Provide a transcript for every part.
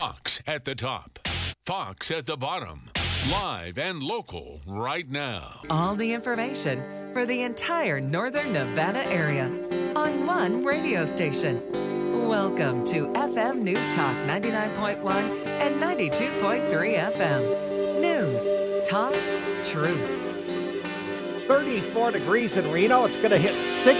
Fox at the top, Fox at the bottom. Live and local right now. All the information for the entire northern Nevada area on one radio station. Welcome to FM News Talk 99.1 and 92.3 FM. News, talk, truth. 34 degrees in Reno. It's going to hit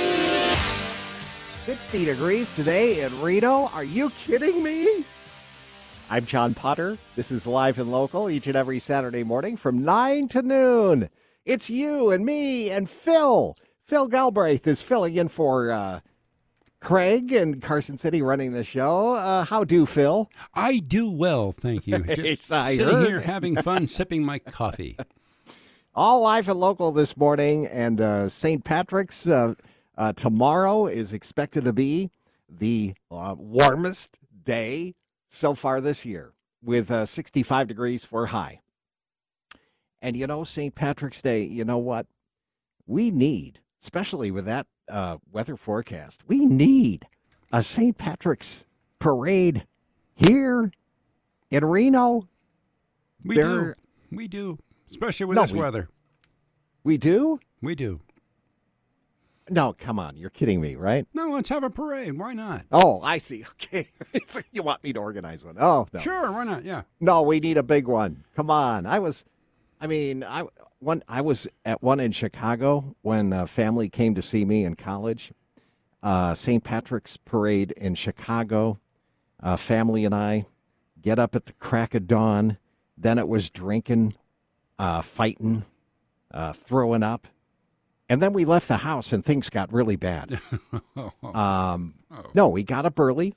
60 degrees today in Reno. Are you kidding me? I'm John Potter. This is Live and Local each and every Saturday morning from 9 to noon. It's you and me and Phil. Phil Galbraith is filling in for Craig in Carson City running the show. How do, Phil? I do well, thank you. Just sitting here having fun, sipping my coffee. All Live and Local this morning, and St. Patrick's tomorrow is expected to be the warmest day so far this year, with 65 degrees for high. And you know, St. Patrick's Day, you know what? We need, especially with that weather forecast, we need a St. Patrick's parade here in Reno. We do, especially with this weather. We do? We do. No, come on. You're kidding me, right? No, let's have a parade. Why not? Oh, I see. Okay. So you want me to organize one? Oh, no. Sure, why not? Yeah. No, we need a big one. Come on. I was at one in Chicago when family came to see me in college. St. Patrick's Parade in Chicago. Family and I get up at the crack of dawn. Then it was drinking, fighting, throwing up. And then we left the house and things got really bad. No, we got up early.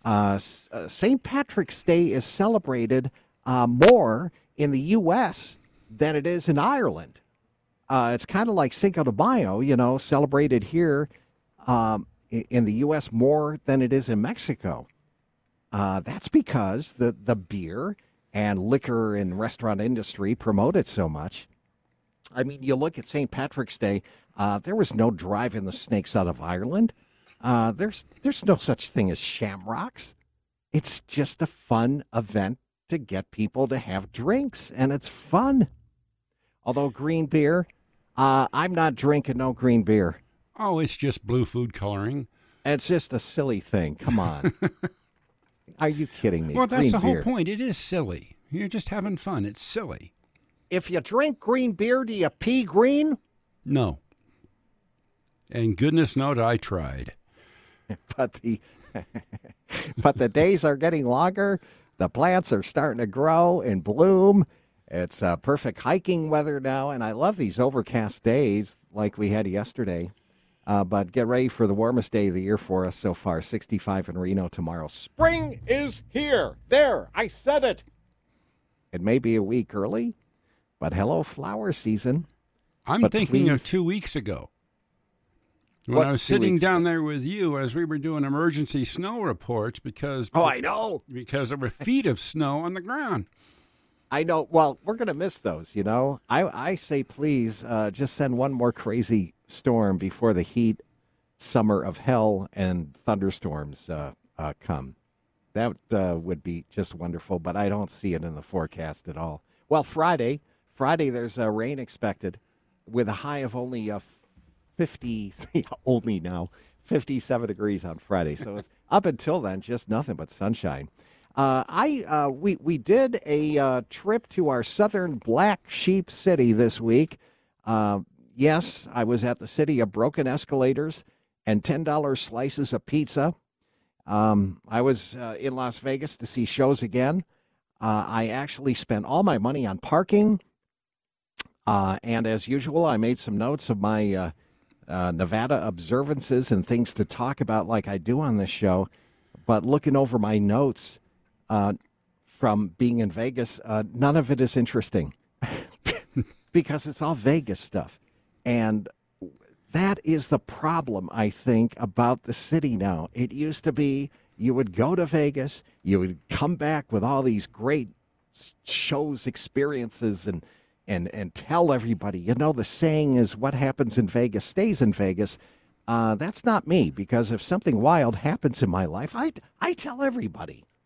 St. Patrick's Day is celebrated more in the U.S. than it is in Ireland. It's kind of like Cinco de Mayo, celebrated here in the U.S. more than it is in Mexico. That's because the beer and liquor and restaurant industry promote it so much. I mean, you look at St. Patrick's Day, there was no driving the snakes out of Ireland. There's no such thing as shamrocks. It's just a fun event to get people to have drinks, and it's fun. Although green beer, I'm not drinking no green beer. Oh, it's just blue food coloring. It's just a silly thing. Come on. Are you kidding me? Well, that's green the beer. whole point. It is silly. You're just having fun. It's silly. If you drink green beer, do you pee green? No. And goodness knows I tried. But the days are getting longer. The plants are starting to grow and bloom. It's perfect hiking weather now, and I love these overcast days like we had yesterday. But get ready for the warmest day of the year for us so far, 65 in Reno tomorrow. Spring is here. There, I said it. It may be a week early, but hello, flower season. I'm thinking of 2 weeks ago. When I was sitting down there with you as we were doing emergency snow reports because... Oh, I know. Because there were feet of snow on the ground. I know. Well, we're going to miss those, I say please just send one more crazy storm before the heat summer of hell and thunderstorms come. That would be just wonderful, but I don't see it in the forecast at all. Well, Friday there's rain expected with a high of only 57 degrees on Friday. So it's up until then, just nothing but sunshine. We did a trip to our southern Black Sheep City this week. Yes, I was at the city of broken escalators and $10 slices of pizza. I was in Las Vegas to see shows again. I actually spent all my money on parking. And as usual, I made some notes of my Nevada observances and things to talk about like I do on this show. But looking over my notes from being in Vegas, none of it is interesting because it's all Vegas stuff. And that is the problem, I think, about the city now. It used to be you would go to Vegas, you would come back with all these great shows, experiences, and tell everybody, the saying is what happens in Vegas stays in Vegas. That's not me, because if something wild happens in my life, I tell everybody.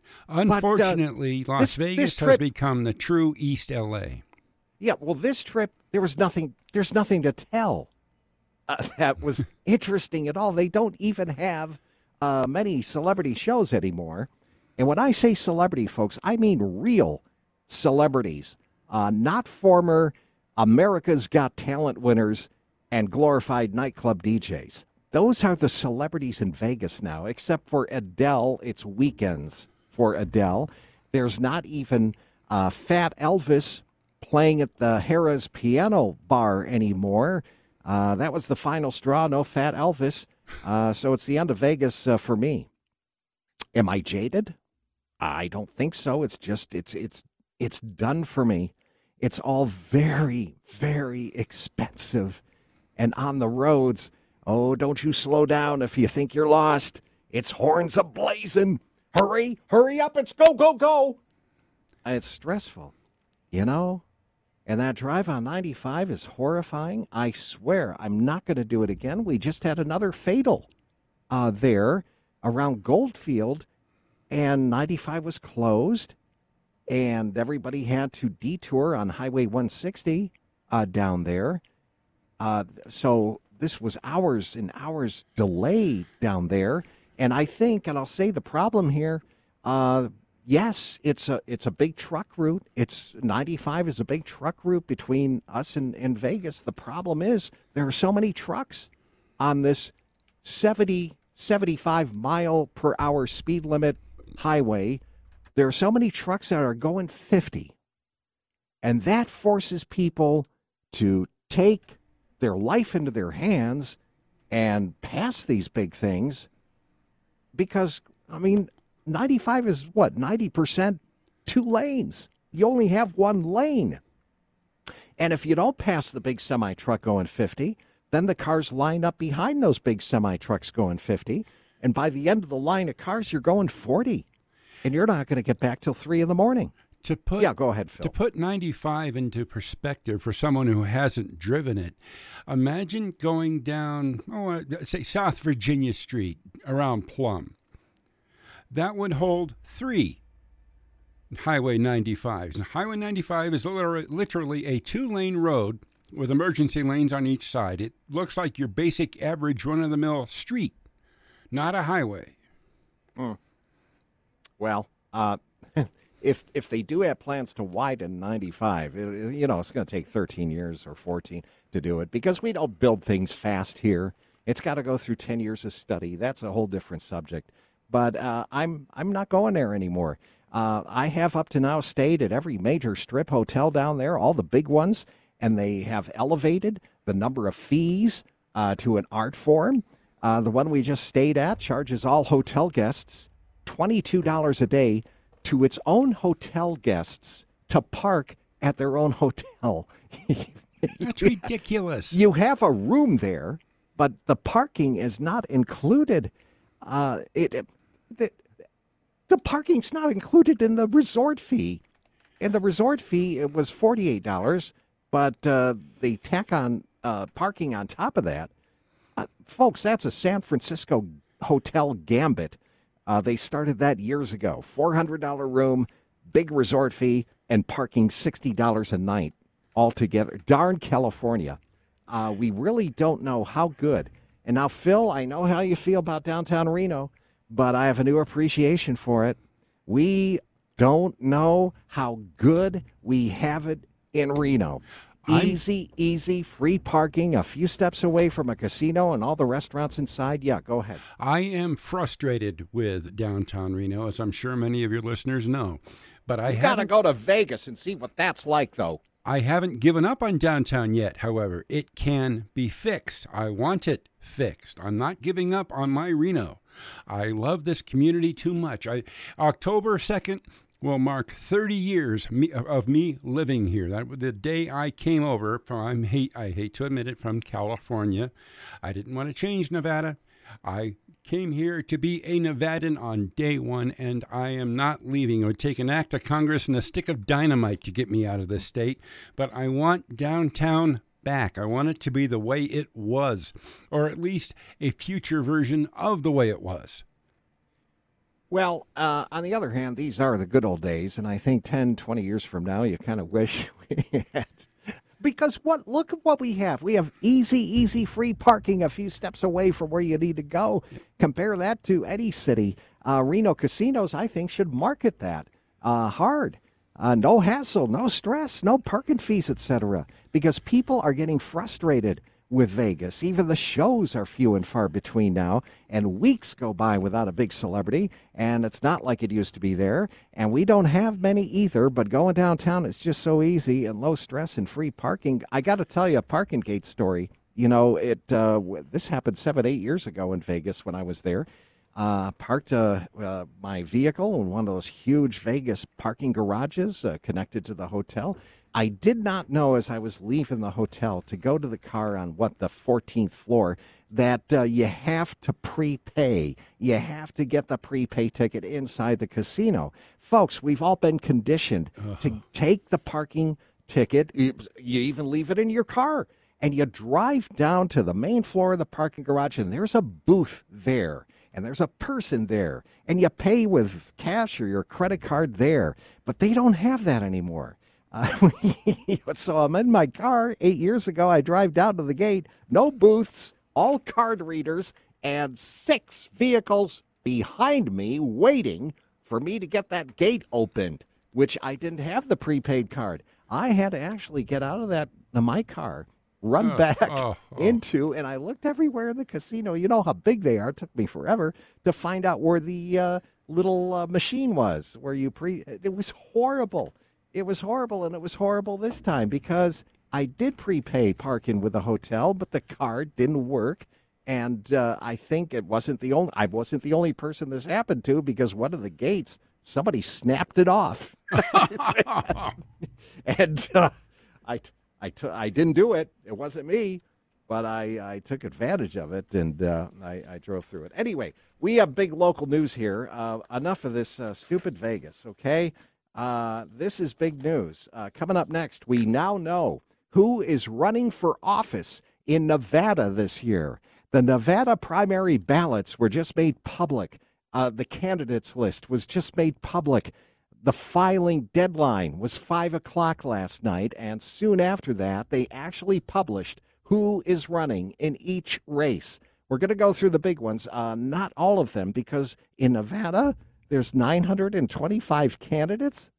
Unfortunately, Las Vegas has become the true East L.A. Yeah, well, this trip, there's nothing to tell that was interesting at all. They don't even have many celebrity shows anymore. And when I say celebrity, folks, I mean real celebrities, not former America's Got Talent winners and glorified nightclub DJs. Those are the celebrities in Vegas now, except for Adele. It's weekends for Adele. There's not even Fat Elvis playing at the Harrah's Piano Bar anymore. That was the final straw. No Fat Elvis. So it's the end of Vegas for me. Am I jaded? I don't think so. It's just it's done for me. It's all very, very expensive. And on the roads, oh, don't you slow down if you think you're lost. It's horns a-blazing. Hurry up. It's go, go, go. It's stressful, you know? And that drive on 95 is horrifying. I swear I'm not going to do it again. We just had another fatal there around Goldfield, and 95 was closed, and everybody had to detour on Highway 160 down there. So this was hours and hours delay down there. And I think, and I'll say the problem here, yes, it's a big truck route. 95 is a big truck route between us and Vegas. The problem is there are so many trucks on this 75 mile per hour speed limit highway. There are so many trucks that are going 50. And that forces people to take their life into their hands and pass these big things because, I mean, 95 is what, 90% 2 lanes. You only have 1 lane. And if you don't pass the big semi-truck going 50, then the cars line up behind those big semi-trucks going 50. And by the end of the line of cars, you're going 40. And you're not going to get back till 3 in the morning. Go ahead, Phil. To put 95 into perspective for someone who hasn't driven it, imagine going down, say, South Virginia Street around Plum. That would hold 3 Highway 95s. And Highway 95 is literally a 2-lane road with emergency lanes on each side. It looks like your basic average run-of-the-mill street, not a highway. Well, if they do have plans to widen 95, it's going to take 13 years or 14 to do it because we don't build things fast here. It's got to go through 10 years of study. That's a whole different subject. But I'm not going there anymore. I have up to now stayed at every major strip hotel down there, all the big ones, and they have elevated the number of fees to an art form. The one we just stayed at charges all hotel guests $22 a day to its own hotel guests to park at their own hotel. That's ridiculous. You have a room there, but the parking is not included. The parking's not included in the resort fee. And the resort fee, it was $48, but they tack on parking on top of that. Folks, that's a San Francisco hotel gambit. They started that years ago. $400 room, big resort fee, and parking $60 a night altogether. Darn California. We really don't know how good. And now, Phil, I know how you feel about downtown Reno, but I have a new appreciation for it. We don't know how good we have it in Reno. Easy, free parking, a few steps away from a casino and all the restaurants inside. Yeah, go ahead. I am frustrated with downtown Reno, as I'm sure many of your listeners know. But I got to go to Vegas and see what that's like, though. I haven't given up on downtown yet, however. It can be fixed. I want it fixed. I'm not giving up on my Reno. I love this community too much. October 2nd will mark 30 years of me living here. That was the day I came over from, I hate to admit it, from California. I didn't want to change Nevada. I came here to be a Nevadan on day one, and I am not leaving. It would take an act of Congress and a stick of dynamite to get me out of this state. But I want downtown back. I want it to be the way it was, or at least a future version of the way it was. Well, on the other hand, these are the good old days, and I think 10, 20 years from now, you kind of wish we had. Because look at what we have. We have easy free parking a few steps away from where you need to go. Compare that to any city. Reno casinos, I think, should market that hard. No hassle, no stress, no parking fees, etc. Because people are getting frustrated with Vegas. Even the shows are few and far between now, and weeks go by without a big celebrity, and it's not like it used to be there, and we don't have many either, but going downtown is just so easy and low stress and free parking. I got to tell you a parking gate story. You know, this happened 7-8 years ago in Vegas when I was there. Parked my vehicle in one of those huge Vegas parking garages connected to the hotel. I did not know as I was leaving the hotel to go to the car on the 14th floor that you have to prepay. You have to get the prepay ticket inside the casino. Folks, we've all been conditioned to take the parking ticket. You even leave it in your car, and you drive down to the main floor of the parking garage, and there's a booth there. And there's a person there, and you pay with cash or your credit card there. But they don't have that anymore. So I'm in my car 8 years ago. I drive down to the gate, no booths, all card readers, and 6 vehicles behind me waiting for me to get that gate opened, which I didn't have the prepaid card. I had to actually get out of my car, run back into, and I looked everywhere in the casino. You know how big they are. It took me forever to find out where the little machine was, where it was horrible. It was horrible, and it was horrible this time because I did prepay parking with the hotel, but the card didn't work. And I think I wasn't the only person this happened to, because one of the gates, somebody snapped it off. And I didn't do it. It wasn't me, but I took advantage of it, and I drove through it. Anyway, we have big local news here. Enough of this stupid Vegas, okay? This is big news. Coming up next, we now know who is running for office in Nevada this year. The Nevada primary ballots were just made public. The candidates list was just made public. The filing deadline was 5 o'clock last night, and soon after that, they actually published who is running in each race. We're going to go through the big ones, not all of them, because in Nevada, there's 925 candidates.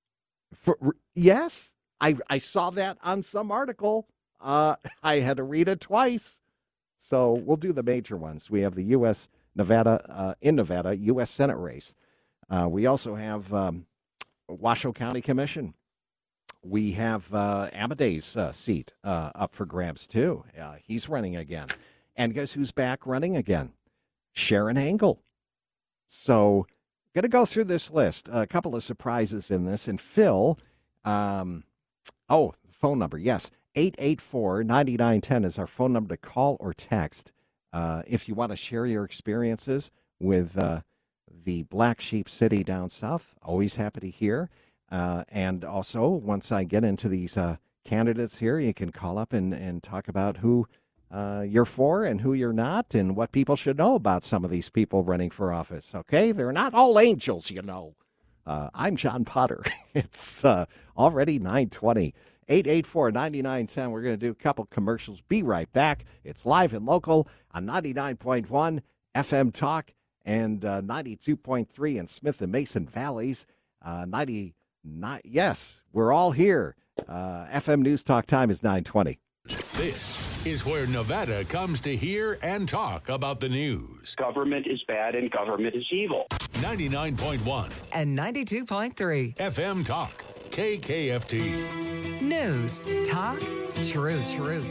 Yes, I saw that on some article. I had to read it twice. So we'll do the major ones. We have the U.S. U.S. Senate race. We also have Washoe County Commission. We have Amadei's seat up for grabs, too. He's running again. And guess who's back running again? Sharon Angle. So going to go through this list. A couple of surprises in this. And Phil, phone number, yes. 884-9910 is our phone number to call or text. If you want to share your experiences with the Black Sheep City down south, always happy to hear. And also, once I get into these candidates here, you can call up and talk about who you're for and who you're not, and what people should know about some of these people running for office. Okay? They're not all angels, you know. I'm John Potter. It's already 9:20. 884-9910. We're going to do a couple commercials. Be right back. It's live and local on 99.1 FM Talk and 92.3 in Smith and Mason Valleys. 99. Yes, we're all here. FM News Talk time is 9:20. This is where Nevada comes to hear and talk about the news. Government is bad and government is evil. 99.1 and 92.3 FM Talk, KKFT. News, talk, truth.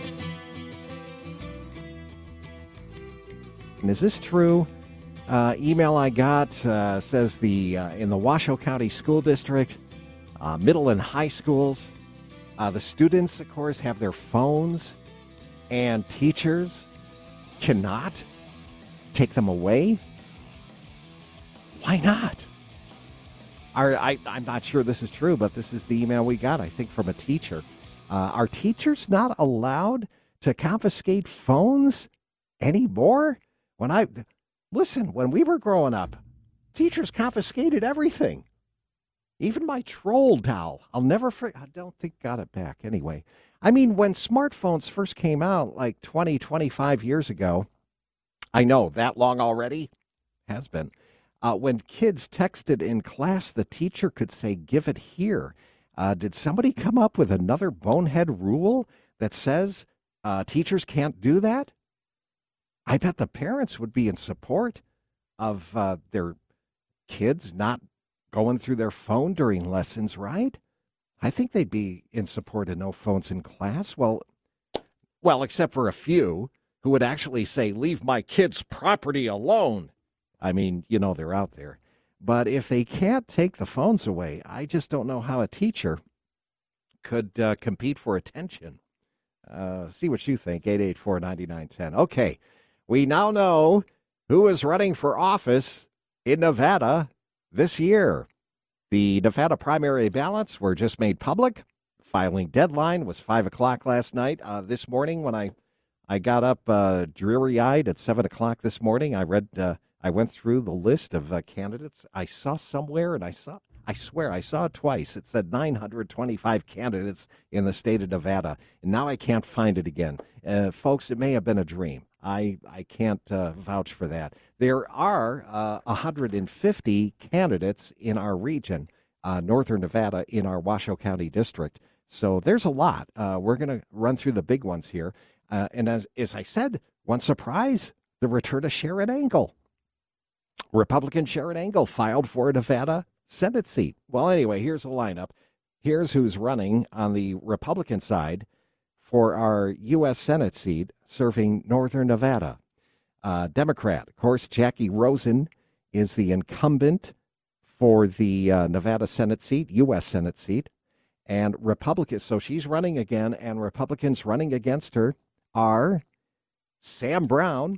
And is this true? Email I got says in the Washoe County School District, middle and high schools, the students, of course, have their phones, and teachers cannot take them away. Why not? I'm not sure this is true, but this is the email we got, I think, from a teacher. Are teachers not allowed to confiscate phones anymore? When we were growing up, Teachers confiscated everything. Even my troll doll. I'll never forget. I don't think got it back anyway. I mean, when smartphones first came out like 20, 25 years ago, I know that long already has been. When kids texted in class, the teacher could say, give it here. Did somebody come up with another bonehead rule that says teachers can't do that? I bet the parents would be in support of their kids not going through their phone during lessons, right? I think they'd be in support of no phones in class. Well, except for a few who would actually say, leave my kid's property alone. I mean, they're out there. But if they can't take the phones away, I just don't know how a teacher could compete for attention. See what you think, 884-9910. Okay, we now know who is running for office in Nevada this year. The Nevada primary ballots were just made public. Filing deadline was 5 o'clock last night. This morning when I got up dreary-eyed at 7 o'clock this morning, I went through the list of candidates. I saw somewhere, and I swear I saw it twice. It said 925 candidates in the state of Nevada, and now I can't find it again. Folks, it may have been a dream. I can't vouch for that. There are 150 candidates in our region, northern Nevada, in our Washoe County district. So there's a lot. We're going to run through the big ones here. And as I said, one surprise, the return of Sharon Angle. Republican Sharon Angle filed for a Nevada Senate seat. Well, anyway, here's a lineup. Here's who's running on the Republican side for our U.S. Senate seat serving northern Nevada. Democrat, of course, Jackie Rosen is the incumbent for the Nevada Senate seat, U.S. Senate seat. And Republicans, so she's running again, and Republicans running against her are Sam Brown,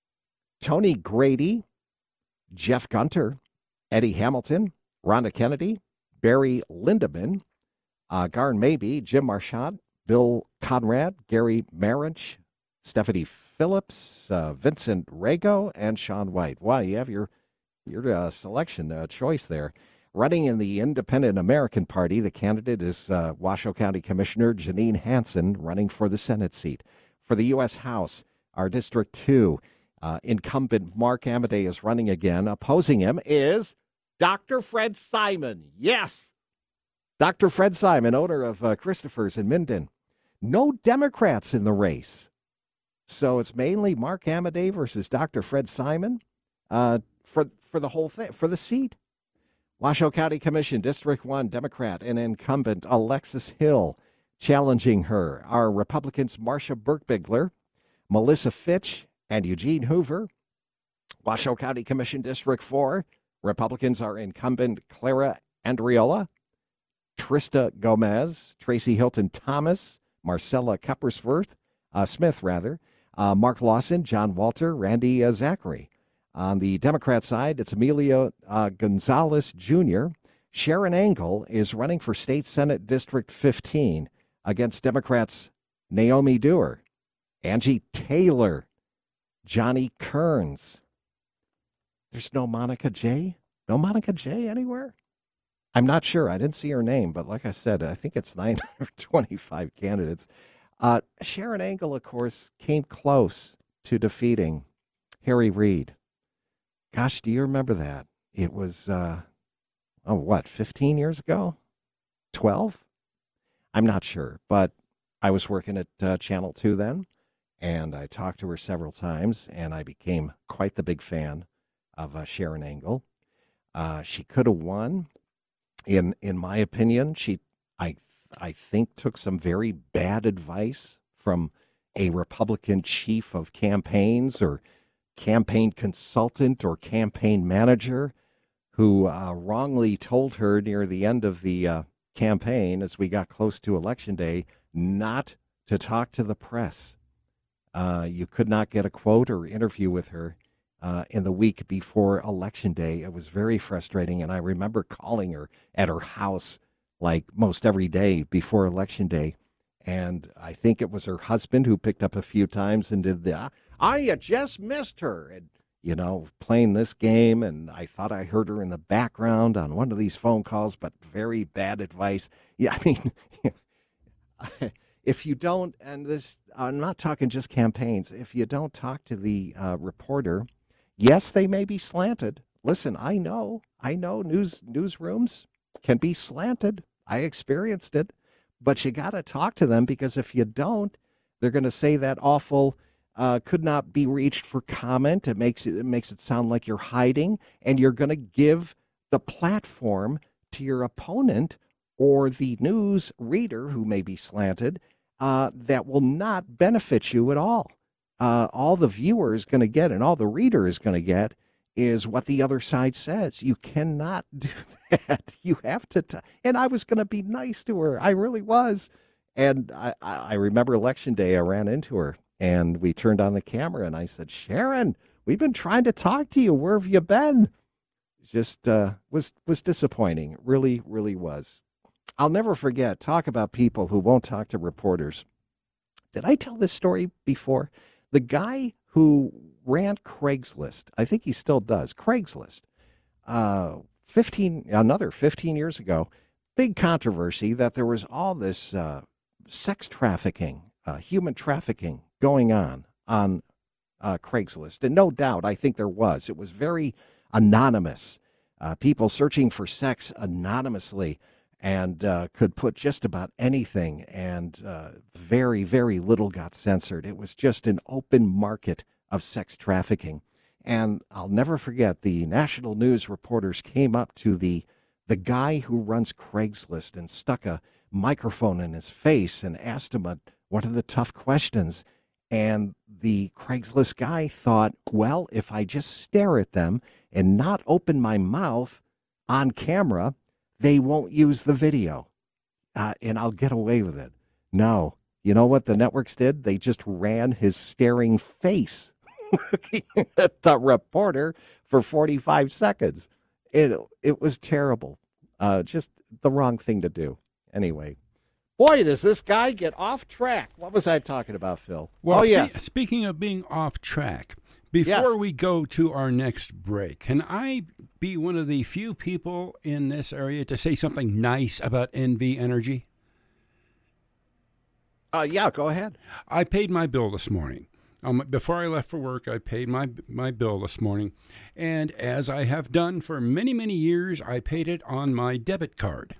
Tony Grady, Jeff Gunter, Eddie Hamilton, Rhonda Kennedy, Barry Lindeman, Garn Mabee, Jim Marchant, Bill Conrad, Gary Marich, Stephanie Phillips, Vincent Rago, and Sean White. Wow, you have your selection choice there. Running in the Independent American Party, the candidate is Washoe County Commissioner Janine Hansen, running for the Senate seat. For the U.S. House, our District 2, incumbent Mark Amadei is running again. Opposing him is Dr. Fred Simon. Yes, Dr. Fred Simon, owner of Christopher's in Minden. No Democrats in the race. So it's mainly Mark Amadei versus Dr. Fred Simon for the whole thing, for the seat. Washoe County Commission, District 1, Democrat and incumbent Alexis Hill challenging her. Our Republicans, Marcia Burkbigler, Melissa Fitch, and Eugene Hoover. Washoe County Commission, District 4, Republicans are incumbent Clara Andriola, Trista Gomez, Tracy Hilton Thomas, Marcella Smith, Mark Lawson, John Walter, Randy Zachary. On the Democrat side, it's Emilio Gonzalez Jr. Sharon Angle is running for State Senate District 15 against Democrats Naomi Dewar, Angie Taylor, Johnny Kearns. There's no Monica J? No Monica J anywhere? I'm not sure. I didn't see her name, but like I said, I think it's 925 candidates. Sharon Angle, of course, came close to defeating Harry Reid. Gosh, do you remember that? It was, 15 years ago? 12? I'm not sure, but I was working at Channel 2 then, and I talked to her several times, and I became quite the big fan of Sharon Angle. She could have won. In my opinion, I think took some very bad advice from a Republican chief of campaigns or campaign consultant or campaign manager who wrongly told her near the end of the campaign, as we got close to Election Day, not to talk to the press. You could not get a quote or interview with her in the week before Election Day. It was very frustrating, and I remember calling her at her house like most every day before Election Day, and I think it was her husband who picked up a few times and did the, I just missed her, and playing this game, and I thought I heard her in the background on one of these phone calls, but very bad advice. Yeah, I mean, if you don't, and this, I'm not talking just campaigns, if you don't talk to the reporter, yes, they may be slanted. Listen, I know newsrooms can be slanted. I experienced it, but you got to talk to them, because if you don't, they're going to say that awful could not be reached for comment. It makes it sound like you're hiding, and you're going to give the platform to your opponent or the news reader who may be slanted that will not benefit you at all. All the viewer is going to get and all the reader is going to get is what the other side says. You cannot do that. You have to. And I was going to be nice to her. I really was. And I remember Election Day, I ran into her. And we turned on the camera, and I said, "Sharon, we've been trying to talk to you. Where have you been?" Just was disappointing. It really, really was. I'll never forget. Talk about people who won't talk to reporters. Did I tell this story before? The guy who ran Craigslist, I think he still does, Craigslist, 15 years ago, big controversy that there was all this sex trafficking, human trafficking going on Craigslist. And no doubt, I think there was. It was very anonymous. People searching for sex anonymously and could put just about anything. And very, very little got censored. It was just an open market of sex trafficking. And I'll never forget, the national news reporters came up to the guy who runs Craigslist and stuck a microphone in his face and asked him one of the tough questions. And the Craigslist guy thought, well, if I just stare at them and not open my mouth on camera, they won't use the video, and I'll get away with it. No. You know what the networks did? They just ran his staring face looking at the reporter for 45 seconds. It was terrible. Just the wrong thing to do. Anyway. Boy, does this guy get off track. What was I talking about, Phil? Well, yes. Speaking of being off track, before we go to our next break, can I be one of the few people in this area to say something nice about NV Energy? Yeah, go ahead. I paid my bill this morning. Before I left for work, I paid my bill this morning. And as I have done for many, many years, I paid it on my debit card.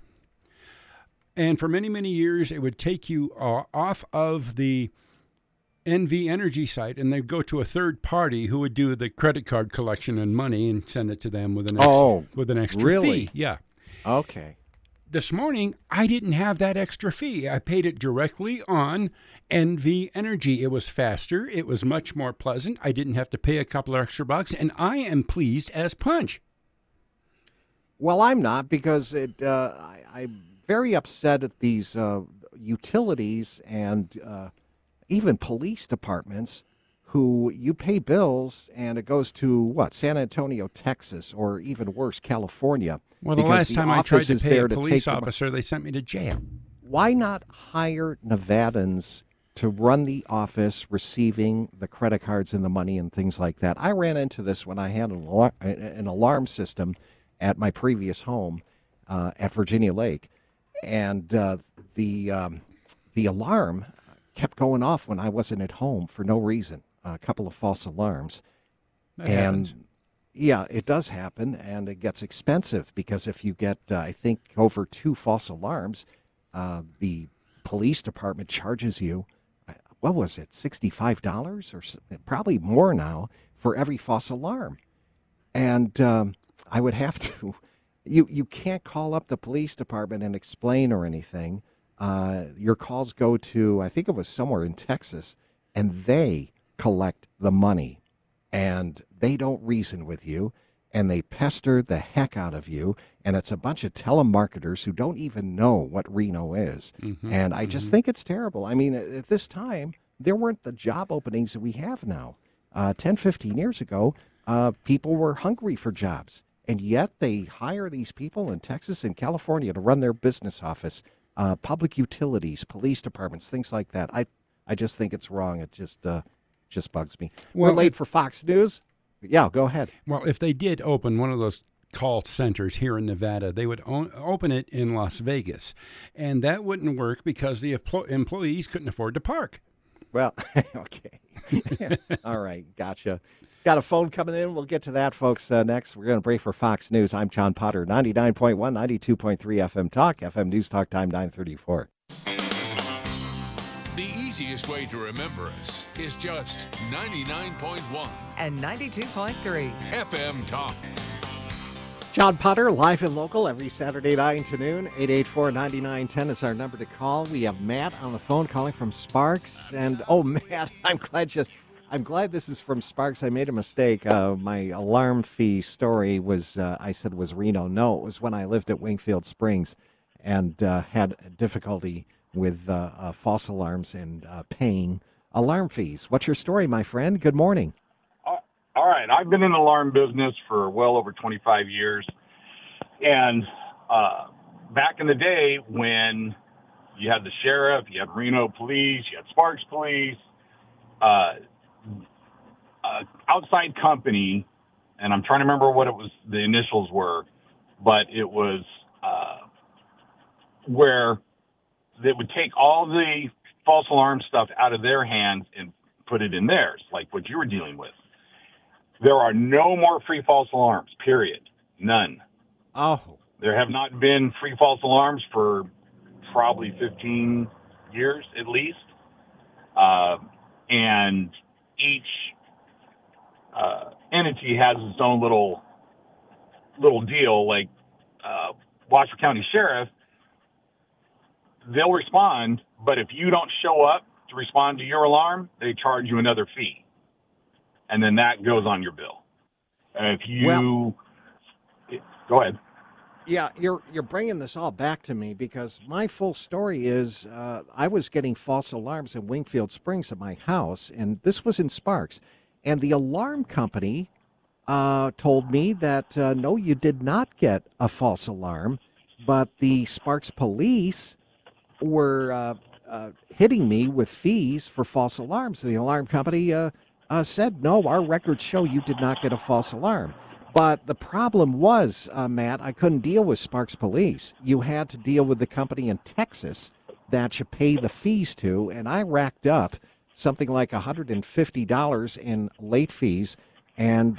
And for many, many years, it would take you off of the NV Energy site, and they'd go to a third party who would do the credit card collection and money and send it to them with an extra fee. Yeah. Okay. This morning, I didn't have that extra fee. I paid it directly on NV Energy. It was faster. It was much more pleasant. I didn't have to pay a couple of extra bucks, and I am pleased as punch. Well, I'm not, because I'm very upset at these utilities and even police departments who you pay bills and it goes to, San Antonio, Texas, or even worse, California. Well, the last time I tried to pay a police officer, they sent me to jail. Why not hire Nevadans to run the office receiving the credit cards and the money and things like that? I ran into this when I had an alarm system at my previous home at Virginia Lake. And the alarm kept going off when I wasn't at home for no reason. A couple of false alarms. That happens. Yeah, it does happen, and it gets expensive because if you get, I think, over 2 false alarms, the police department charges you, what was it, $65 or probably more now for every false alarm. And I would have to, you can't call up the police department and explain or anything. Your calls go to, I think it was somewhere in Texas, and they collect the money. And they don't reason with you, and they pester the heck out of you, and it's a bunch of telemarketers who don't even know what Reno is. Mm-hmm, and I just think it's terrible. I mean, at this time, there weren't the job openings that we have now. 10, 15 years ago, people were hungry for jobs, and yet they hire these people in Texas and California to run their business office, public utilities, police departments, things like that. I just think it's wrong. It just bugs me. Well, we're late for Fox News. Yeah, go ahead. Well, if they did open one of those call centers here in Nevada, they would open it in Las Vegas. And that wouldn't work because the employees couldn't afford to park. Well, okay. All right, gotcha. Got a phone coming in. We'll get to that, folks, next. We're going to break for Fox News. I'm John Potter, 99.1, 92.3 FM Talk, FM News Talk Time 934. The easiest way to remember us is just 99.1 and 92.3. FM Talk. John Potter, live and local every Saturday night to noon. 884-9910 is our number to call. We have Matt on the phone calling from Sparks. And, Matt, I'm glad this is from Sparks. I made a mistake. My alarm fee story was, I said was Reno. No, it was when I lived at Wingfield Springs and had difficulty with false alarms and paying alarm fees. What's your story, my friend? Good morning. All right. I've been in the alarm business for well over 25 years. And back in the day when you had the sheriff, you had Reno police, you had Sparks police, outside company, and I'm trying to remember what it was, the initials were, but it was where they would take all the false alarm stuff out of their hands and put it in theirs, like what you were dealing with. There are no more free false alarms, period. None. Oh. There have not been free false alarms for probably 15 years at least. And each entity has its own little deal, like Washoe County Sheriff. They'll respond, but if you don't show up to respond to your alarm, they charge you another fee. And then that goes on your bill. If you go ahead. Yeah, you're bringing this all back to me because my full story is I was getting false alarms in Wingfield Springs at my house, and this was in Sparks. And the alarm company told me that, no, you did not get a false alarm, but the Sparks police were hitting me with fees for false alarms. The alarm company said, no, our records show you did not get a false alarm. But the problem was, Matt, I couldn't deal with Sparks Police. You had to deal with the company in Texas that you pay the fees to, and I racked up something like $150 in late fees. And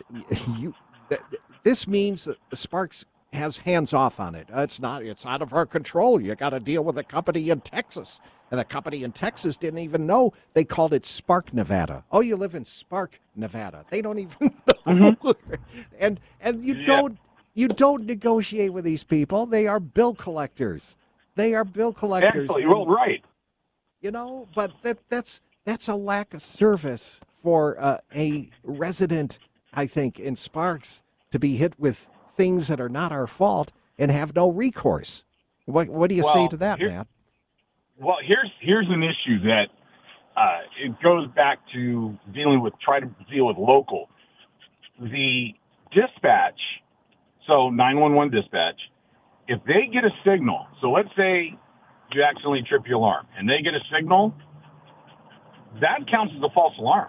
this means that Sparks has hands off on it. It's out of our control. You got to deal with a company in Texas. And the company in Texas didn't even know. They called it Spark, Nevada. Oh, you live in Spark, Nevada. They don't even know. Mm-hmm. And you don't negotiate with these people. They are bill collectors. Absolutely. Well, right. You know, but that's a lack of service for a resident, I think, in Sparks to be hit with things that are not our fault and have no recourse. What do you say to that, Matt? Well, here's an issue that it goes back to try to deal with local. The dispatch, so 911 dispatch, if they get a signal, so let's say you accidentally trip your alarm and they get a signal, that counts as a false alarm.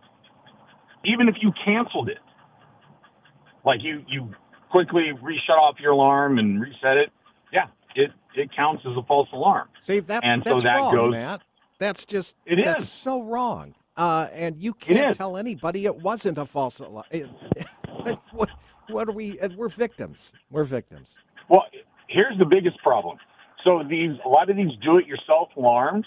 Even if you canceled it, like you quickly shut off your alarm and reset it, yeah, it counts as a false alarm. See, that's wrong, Matt. That's so wrong. And you can't tell anybody it wasn't a false alarm. What are we? We're victims. We're victims. Well, here's the biggest problem. So a lot of these do-it-yourself alarms,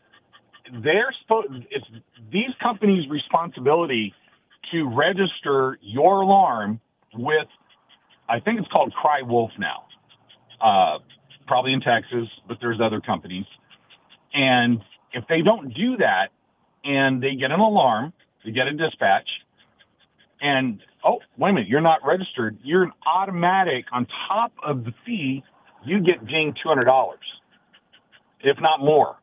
it's these companies' responsibility to register your alarm with, I think it's called Cry Wolf now. Probably in Texas, but there's other companies. And if they don't do that and they get an alarm, they get a dispatch, and, oh, wait a minute, you're not registered, you're an automatic, on top of the fee, you get dinged $200, if not more.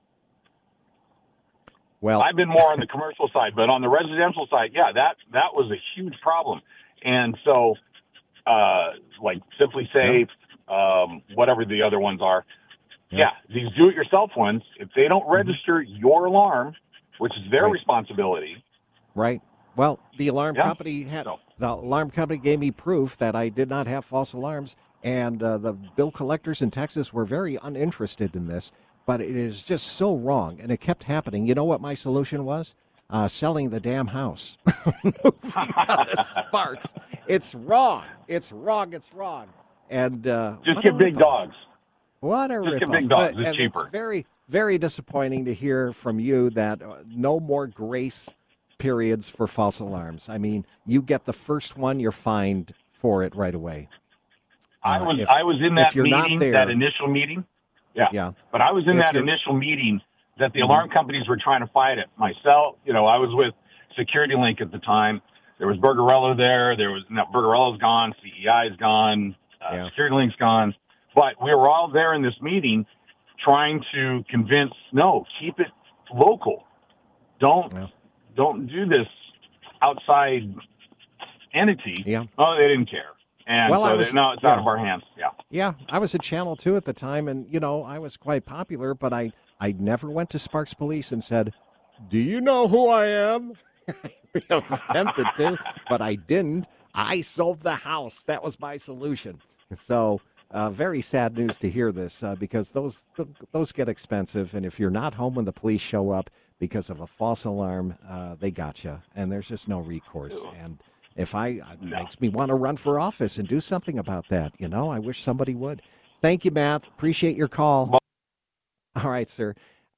Well, I've been more on the commercial side, but on the residential side, yeah, that was a huge problem. And so, like Simply Safe, whatever the other ones are. Yeah, these do-it-yourself ones, if they don't register your alarm, which is their responsibility. Right. Well, the alarm company had The alarm company gave me proof that I did not have false alarms, and the bill collectors in Texas were very uninterested in this, but it is just so wrong, and it kept happening. You know what my solution was? Selling the damn house. Moving out of Sparks. It's wrong. It's wrong. It's wrong. And just get big dogs. What a Just get ripoff. big dogs. And It's cheaper. It's very, very disappointing to hear from you that no more grace periods for false alarms. I mean, you get the first one, you're fined for it right away. I was in that you're not meeting, there- that initial meeting. Yeah. Yeah. But I was in If that you're- initial meeting that the alarm companies were trying to fight it. Myself, I was with Security Link at the time. There was Burgarello there. Now Burgarello's gone. CEI's gone. Yeah. Security Link's gone. But we were all there in this meeting trying to convince, no, keep it local. Don't do this outside entity. Yeah. Oh, they didn't care. And Well, it's out of our hands. Yeah. Yeah, I was at Channel 2 at the time, and, I was quite popular, but I never went to Sparks Police and said, do you know who I am? I was tempted to, but I didn't. I sold the house. That was my solution. So very sad news to hear this because those get expensive, and if you're not home when the police show up because of a false alarm, they got you, and there's just no recourse. And it makes me want to run for office and do something about that. I wish somebody would. Thank you, Matt. Appreciate your call. All right, sir.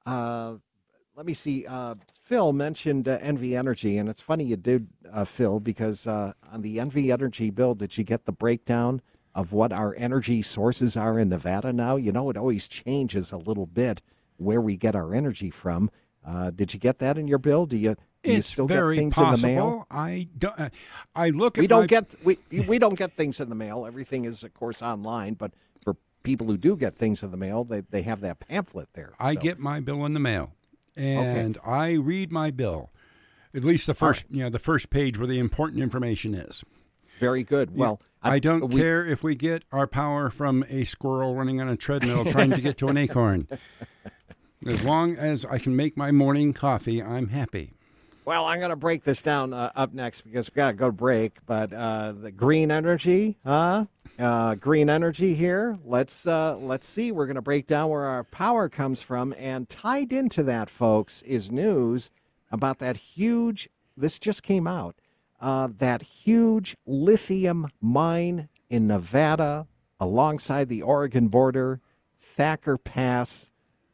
Let me see. Phil mentioned NV Energy, and it's funny you did, Phil, because on the NV Energy bill, did you get the breakdown of what our energy sources are in Nevada now? It always changes a little bit where we get our energy from. Did you get that in your bill? Do you still get things in the mail? I don't. I look at. We don't get things in the mail. Everything is, of course, online. But for people who do get things in the mail, they have that pamphlet there. I get my bill in the mail, and I read my bill. At least the first, the first page where the important information is. Very good. Well, I don't care if we get our power from a squirrel running on a treadmill trying to get to an acorn. As long as I can make my morning coffee, I'm happy. Well, I'm going to break this down up next because we got to go break. But the green energy, green energy here. Let's see. We're going to break down where our power comes from, and tied into that, folks, is news about that huge. This just came out. That huge lithium mine in Nevada, alongside the Oregon border, Thacker Pass,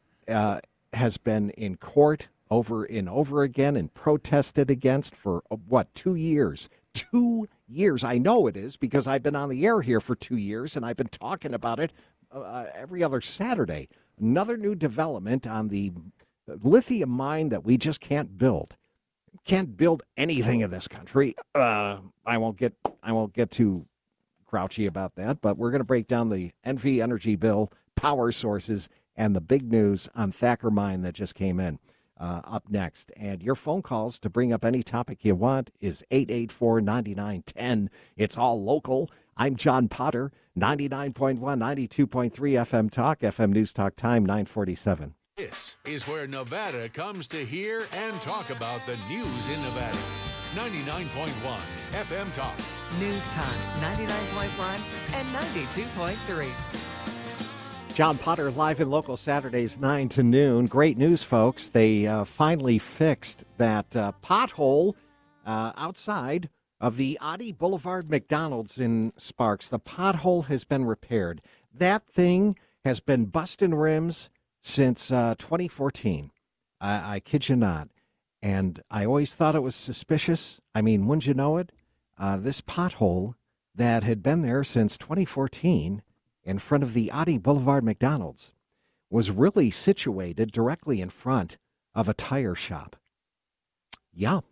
has been in court over and over again and protested against for, 2 years? 2 years. I know it is because I've been on the air here for 2 years, and I've been talking about it every other Saturday. Another new development on the lithium mine that we just can't build. Can't build anything in this country. I won't get too grouchy about that, but we're going to break down the NV Energy bill, power sources, and the big news on Thacker Mine that just came in up next. And your phone calls to bring up any topic you want is 884-9910. It's all local. I'm John Potter, 99.1, 92.3 FM Talk, FM News Talk Time, 947. This is where Nevada comes to hear and talk about the news in Nevada. 99.1 FM Talk. News Talk 99.1 and 92.3. John Potter, live and local, Saturdays 9 to noon. Great news, folks. They finally fixed that pothole outside of the Oddie Boulevard McDonald's in Sparks. The pothole has been repaired. That thing has been busting rims since 2014. I kid you not. And I always thought it was suspicious. I mean, wouldn't you know it? This pothole that had been there since 2014 in front of the Oddie Boulevard McDonald's was really situated directly in front of a tire shop. Yeah.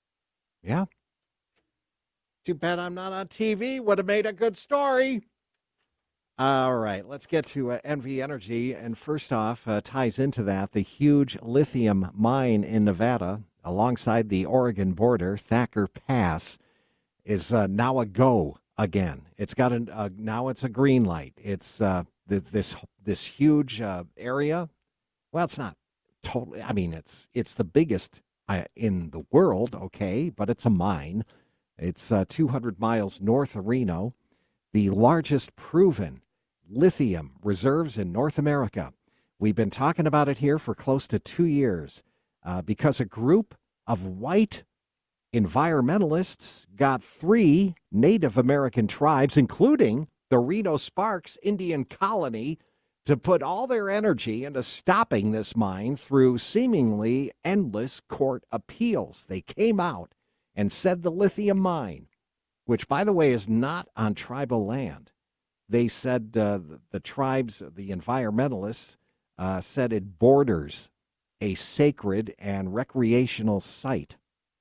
Too bad I'm not on TV. Would have made a good story. All right, let's get to NV Energy. And first off, ties into that, the huge lithium mine in Nevada alongside the Oregon border, Thacker Pass, is now a go again. It's got now it's a green light. It's this huge area. Well, it's not totally. I mean, it's the biggest in the world, okay, but it's a mine. It's 200 miles north of Reno, the largest proven lithium reserves in North America. We've been talking about it here for close to 2 years because a group of white environmentalists got 3 Native American tribes, including the Reno Sparks Indian Colony, to put all their energy into stopping this mine through seemingly endless court appeals. They came out and said the lithium mine, which, by the way, is not on tribal land. They said the tribes, the environmentalists, said it borders a sacred and recreational site.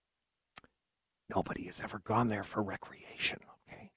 Nobody has ever gone there for recreation, okay?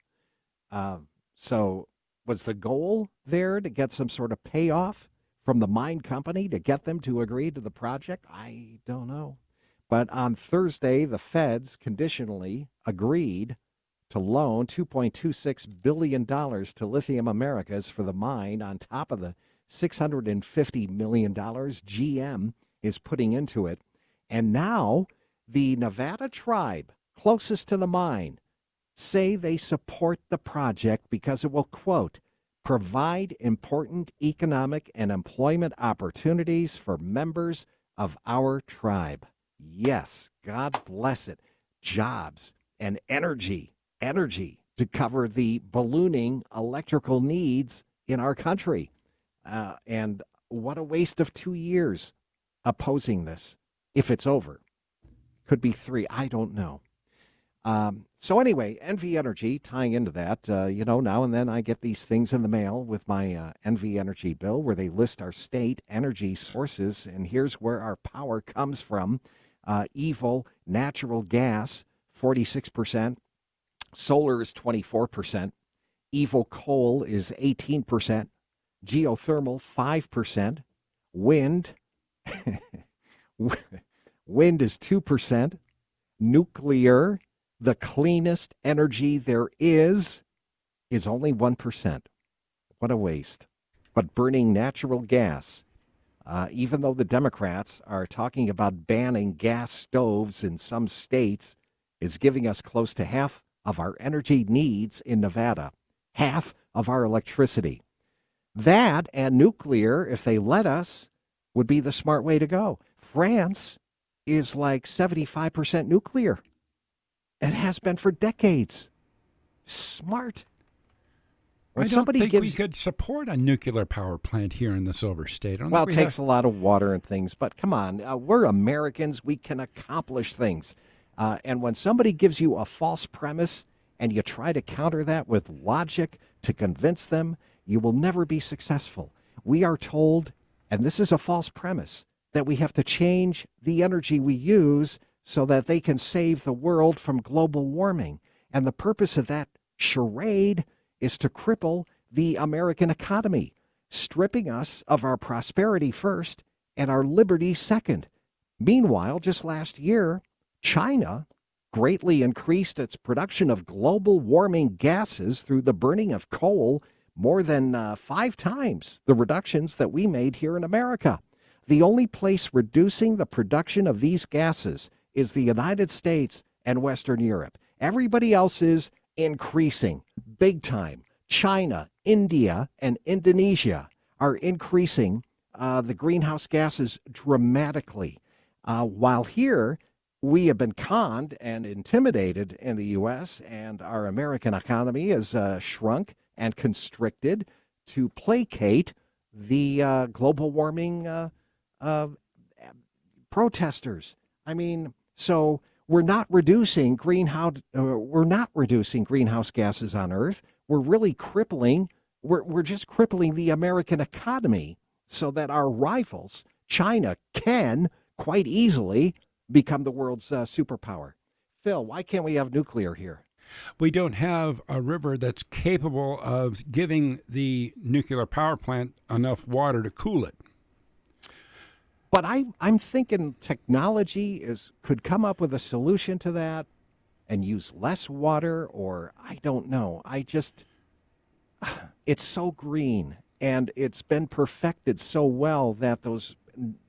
So was the goal there to get some sort of payoff from the mine company to get them to agree to the project? I don't know. But on Thursday, the feds conditionally agreed to loan $2.26 billion to Lithium Americas for the mine on top of the $650 million GM is putting into it. And now the Nevada tribe closest to the mine say they support the project because it will, quote, provide important economic and employment opportunities for members of our tribe. Yes, God bless it. Jobs and energy to cover the ballooning electrical needs in our country. And what a waste of 2 years opposing this. If it's over, could be 3. I don't know. So anyway, NV Energy, tying into that, now and then I get these things in the mail with my NV Energy bill where they list our state energy sources, and here's where our power comes from. Evil natural gas, 46%. Solar is 24%. Evil coal is 18%. Geothermal, 5%. Wind, wind is 2%. Nuclear, the cleanest energy there is only 1%. What a waste. But burning natural gas, even though the Democrats are talking about banning gas stoves in some states, is giving us close to half of our energy needs in Nevada, half of our electricity. That and nuclear, if they let us, would be the smart way to go. France is like 75% nuclear. It has been for decades. Smart. When I don't think we could support a nuclear power plant here in the Silver State. Well, it takes a lot of water and things, but come on. We're Americans. We can accomplish things. And when somebody gives you a false premise and you try to counter that with logic to convince them, you will never be successful. We are told, and this is a false premise, that we have to change the energy we use so that they can save the world from global warming. And the purpose of that charade is to cripple the American economy, stripping us of our prosperity first and our liberty second. Meanwhile, just last year, China greatly increased its production of global warming gases through the burning of coal, more than 5 times the reductions that we made here in America. The only place reducing the production of these gases is the United States and Western Europe. Everybody else is increasing big time. China, India, and Indonesia are increasing the greenhouse gases dramatically. While here, we have been conned and intimidated in the U.S., and our American economy has shrunk and constricted to placate the global warming protesters. I mean, so we're not reducing greenhouse gases on Earth. We're really crippling. We're just crippling the American economy so that our rivals, China, can quite easily become the world's superpower. Phil, why can't we have nuclear here? We don't have a river that's capable of giving the nuclear power plant enough water to cool it. But I'm thinking technology could come up with a solution to that and use less water, or I don't know. It's so green, and it's been perfected so well that those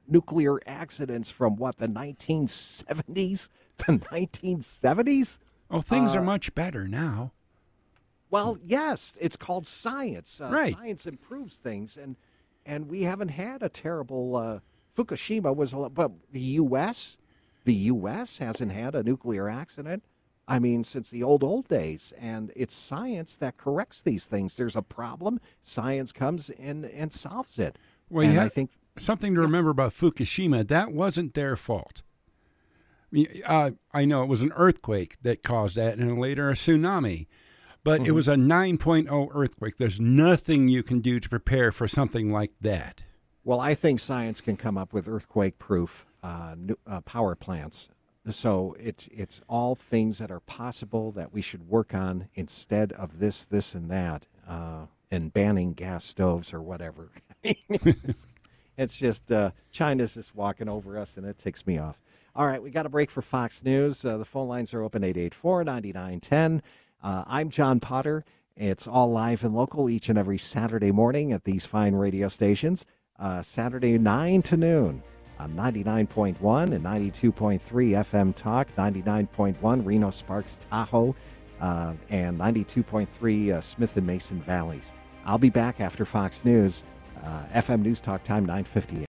nuclear accidents from the 1970s? The 1970s? Oh, things are much better now. Well, yes, it's called science. Right. Science improves things, and we haven't had a terrible Fukushima was, but the U.S. hasn't had a nuclear accident. I mean, since the old days, and it's science that corrects these things. There's a problem, science comes in and solves it. Well, and you I have think something to remember about Fukushima. That wasn't their fault. I know it was an earthquake that caused that, and later a tsunami. But it was a 9.0 earthquake. There's nothing you can do to prepare for something like that. Well, I think science can come up with earthquake-proof power plants. So it's all things that are possible that we should work on instead of this, and that, and banning gas stoves or whatever. It's just China's just walking over us, and it ticks me off. All right, we got a break for Fox News. The phone lines are open 884-9910. I'm John Potter. It's all live and local each and every Saturday morning at these fine radio stations. Saturday 9 to noon on 99.1 and 92.3 FM Talk, 99.1 Reno Sparks Tahoe, and 92.3 Smith and Mason Valleys. I'll be back after Fox News, FM News Talk time 9:58.